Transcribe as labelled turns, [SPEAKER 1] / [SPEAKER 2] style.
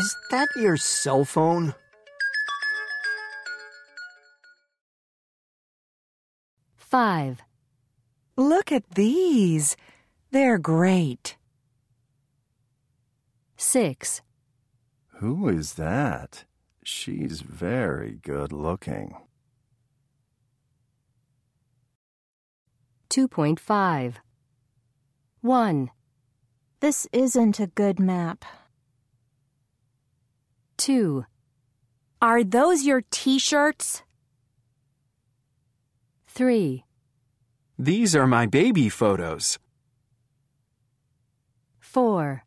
[SPEAKER 1] Is that your cell phone?
[SPEAKER 2] Five.
[SPEAKER 3] Look at these. They're great.
[SPEAKER 2] 6.
[SPEAKER 4] Who is that? She's very good looking.
[SPEAKER 2] 2.5. 1.
[SPEAKER 5] This isn't a good map.
[SPEAKER 2] 2.
[SPEAKER 5] Are those your t-shirts?
[SPEAKER 2] 3.
[SPEAKER 1] These are my baby photos.
[SPEAKER 2] 4.